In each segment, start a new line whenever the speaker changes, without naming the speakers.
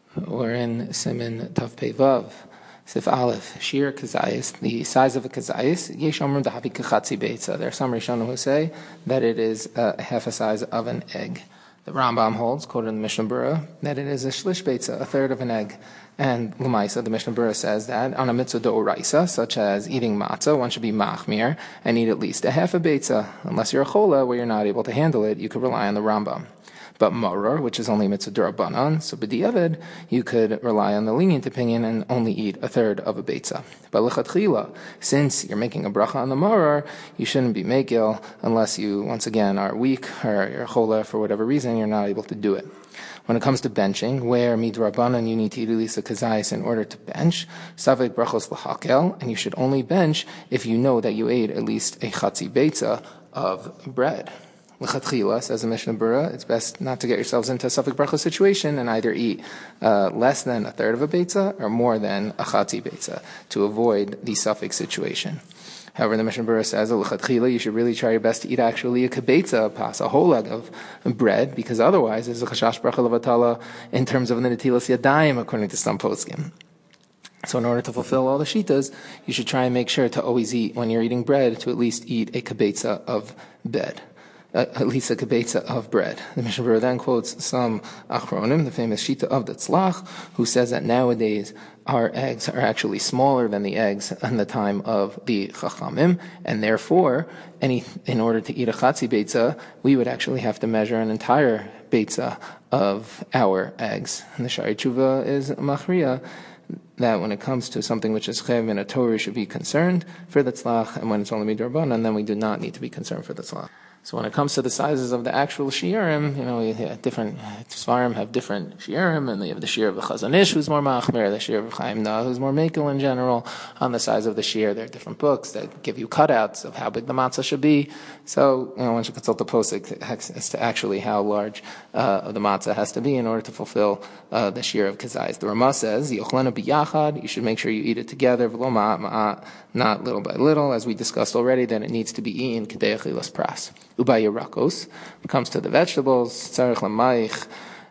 We're in Siman Tav Pei Vav, Sif Aleph, Shir Kazayis, the size of a Kazayis, Yesh Omrim Dahavi Kachatzi Beitza. There are some Rishonim who say that it is half a size of an egg. The Rambam holds, quoted in the Mishnah Berurah, that it is a Shlish Beitza, a third of an egg. And L'maisa, the Mishnah Berurah says that on a mitzvah d'oraisa, such as eating matzah, one should be machmir and eat at least a half a beitza. Unless you're a chola where you're not able to handle it, you could rely on the Rambam. But maror, which is only mitzvah d'Rabbanan, so b'diavad, you could rely on the lenient opinion and only eat a third of a beitza. But l'chatchila, since you're making a bracha on the maror, you shouldn't be mekil unless you, once again, are weak or you're chola for whatever reason, you're not able to do it. When it comes to benching, where midrabanan you need to eat at least a kazayis in order to bench, savek brachos l'hakel, and you should only bench if you know that you ate at least a chatzi beitza of bread. L'chatchila, says the Mishnah Berurah, it's best not to get yourselves into a safek bracha situation and either eat less than a third of a beitza or more than a chatzi beitza to avoid the safek situation. However, the Mishnah Berurah says, l'chatchila, you should really try your best to eat actually a kibetza, a pas, a whole leg of bread, because otherwise there's a chashash bracha levatala in terms of the netilas yadayim, according to some poskim. So in order to fulfill all the shitas, you should try and make sure to always eat, when you're eating bread, to at least eat a kibetza of bread. At least a kibetza of bread. The Mishnah Berurah then quotes some achronim, the famous Shita of the Tzlach, who says that nowadays our eggs are actually smaller than the eggs in the time of the Chachamim, and therefore, in order to eat a chatzi beitza, we would actually have to measure an entire beitza of our eggs. And the Shari Tshuva is machriya that when it comes to something which is chev in a Torah, we should be concerned for the tzlach, and when it's only midrabanan, then we do not need to be concerned for the tzlach. So when it comes to the sizes of the actual shiurim, different svarim have different shiurim, and you have the shiur of the Chazon Ish who's more machmer, the shiur of Chaim Na who's more mekel in general on the size of the shiur. There are different books that give you cutouts of how big the matzah should be. So one should consult the posik as to actually how large the matzah has to be in order to fulfill the shiur of kazayis. The Ramah says, Yochlena b'yachad, you should make sure you eat it together, v'lo ma'at ma'at, not little by little, as we discussed already, that it needs to be eaten k'dei achilas pras. Ubay Yerakos, when it comes to the vegetables, tzarich l'mayich,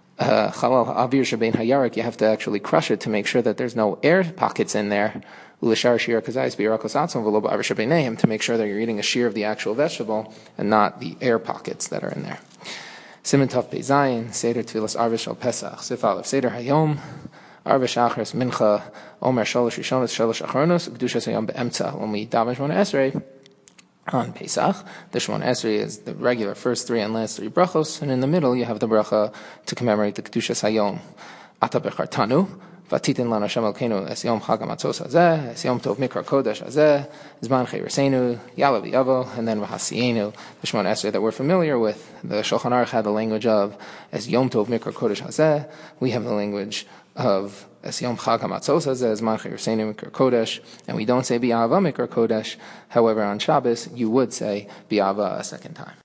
chalal avir shebein hayarak, you have to actually crush it to make sure that there's no air pockets in there. Ulishar shir kazayis b'yerakos atzon v'lo ba'avir shebeinayim, to make sure that you're eating a shear of the actual vegetable and not the air pockets that are in there. Siman Tav Pei Zayin, Seder Tfilas Arvish Shal Pesach, Sif Aleph, Seder Hayom, Arvish Achres Mincha, Omer Sholosh Rishonos, Sholosh Achronos, Kedushas Hayom Be'emtza. When we daven Shmona Esrei on Pesach, the Shmona Esrei is the regular first three and last three brachos, and in the middle you have the bracha to commemorate the Kedushas Hayom. Ata Bechartanu, Vatitin Lana Hashem Elokeinu Es Yom Chag HaMatzos Hazeh, Es Yom Tov Mikra Kodesh Hazeh, Zman Chayresenu, Yalav Yavo, and then V'Hasienu, the Shmona Esrei that we're familiar with. The Shulchan Aruch had the language of Es Yom Tov Mikra Kodesh Hazeh. We have the language of Es Yom Chag HaMatzos Hazeh, Zman Chayresenu Mikra Kodesh, and we don't say B'Ava Mikra Kodesh. However, on Shabbos, you would say B'Ava a second time.